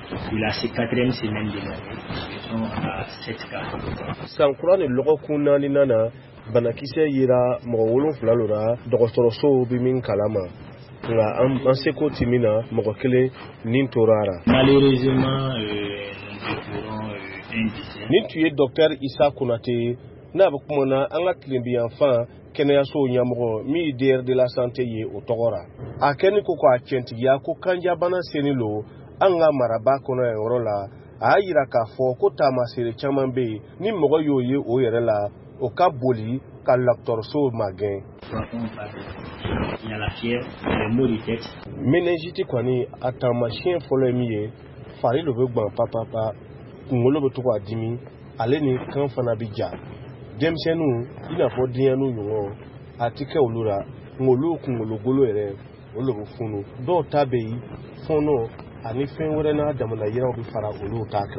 Depuis la 4e semaine de l'année, ils sont à 7 cas. Sankura ni logo kunani nana banakisɛ yira mɔgɔ 7 lora dɔgɔtɔrɔso bi min kalama nga an seko timina mɔgɔ 1 nin torara. Malheureusement, nous déplorons un décès. Ni tu ye docteur Issa Konate n'a bɛ kuma na an ka tilenbiyanfan kɛnɛyaso ɲɛmɔgɔ mi DR de la santé ye o tɔgɔra. A kɛni ko k'a cɛntigiya ko kanjabana seni lo an ka maraba kɔnɔ yɔrɔ la. A yira k'a fɔ ko taamasere caman bɛ yen ni mɔgɔ y'o ye o yɛrɛ la o ka boli ka dɔgɔtɔrɔso magɛn. Meningite kɔni a taamasiyɛn fɔlɔ ye min ye fari lo bɛ gban papapa kunkolo bɛ to k'a dimi ale ni kan fana bɛ ja. Denmisɛnninw i n'a fɔ denyɛrɛninw ɲɔgɔn a ti kɛ olu la olu kunkologolo yɛrɛ o lo bɛ funu dɔw ta bɛ yen fɔnɔ ani fɛn wɛrɛ n'a damana yiraw bɛ fara olu t'a kɛ.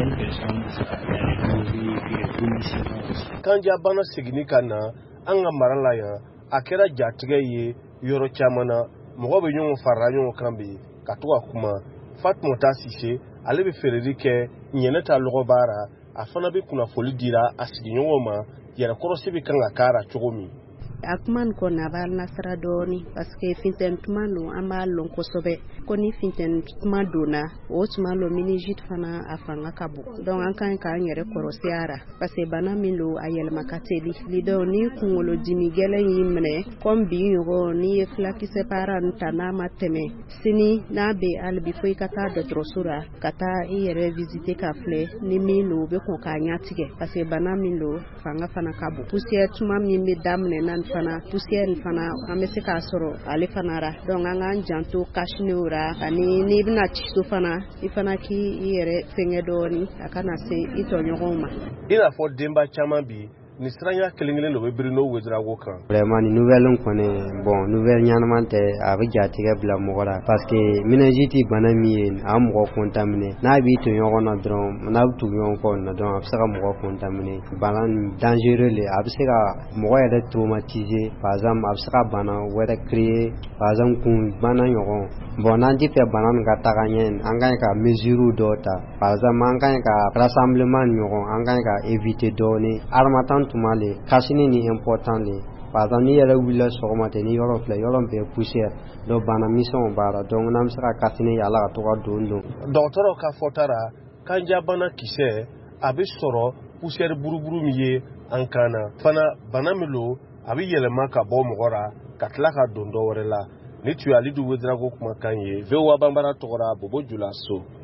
Kanjabana seginni ka na an ka mara la yan a kɛra jatigɛ ye yɔrɔ caman na mɔgɔ bɛ ɲɔgɔn fara ɲɔgɔn kan bi ka to ka kuma Fatumata Sise ale bɛ feereli kɛ Ɲɛnɛta Lɔgɔbaara a fana bɛ kunnafoli dira a sigiɲɔgɔnw ma yɛrɛkɔrɔsi bɛ kan ka k'ara cogo min. Akman ko na bal nasara doni parce que finten tuma no an b'a lɔn kosɛbɛ ko ni finten tuma donna o tuma lo minijit fana a fanga ka bon donc an kan k'an yɛrɛ kɔrɔsi ara parce que bana min lo a yɛlɛma ka teli lidon ni kunkolo dimi gɛlɛn y'i minɛ comme bi ɲɔgɔn ni ye filakisɛ para n ta n'a ma tɛmɛ sini n'a bɛ halibi fo i ka taa dɔgɔtɔrɔso la ka taa i yɛrɛ visiter ka filɛ ni min lo u bɛ kɔn k'a ɲatigɛ parce que bana min lo fanga fana ka bon poussière tuma min bɛ daminɛ na fana poussière fana an bɛ se k'a sɔrɔ ale fana ra donc an k'an janto cache-nez ra ani n'i bɛna ci so fana i fana k'i yɛrɛ fɛngɛ dɔɔni a kana se i tɔɲɔgɔnw ma. I n'a fɔ denba caman bi ni siranya kelen-kelen dɔ bɛ biri n'o wezirago kan. Vraiment ni nouvelle kɔni bon nouvelle ɲɛnaman tɛ a bɛ jatigɛ bila mɔgɔ la parce que meningite bana min ye a mɔgɔ contaminer n'a b'i to ɲɔgɔn na dɔrɔn n'a bɛ tugu ɲɔgɔn kɔ na dɔrɔn a bɛ se ka mɔgɔ contaminer bana dangereux le a bɛ se ka mɔgɔ yɛrɛ traumatiser par exemple a bɛ se ka bana wɛrɛ créer par exemple kun bana ɲɔgɔn bon n'an tɛ fɛ bana nin ka taga ɲɛ an kan ka mesure dɔw ta par exemple an kan ka rassemblement ɲɔgɔn an kan ka éviter dɔɔni harmattan tuma le kasini ni important le par exemple ni yɛrɛ wulila sɔgɔma tɛ ni yɔrɔ filɛ yɔrɔ bɛɛ poussière donc bana misɛnw b'a la donc n'an bɛ se ka kasini yala ka to ka don. Dɔgɔtɔrɔw ka fɔta la kanjabana kisɛ a bɛ sɔrɔ poussière buruburu min ye an kan na fana bana min lo a bɛ yɛlɛma ka bɔ mɔgɔ ra ka tila ka don dɔ wɛrɛ la ni tu ye Alidu Wezirago kumakan ye VOA Banbara tɔgɔra Bobo Jula So.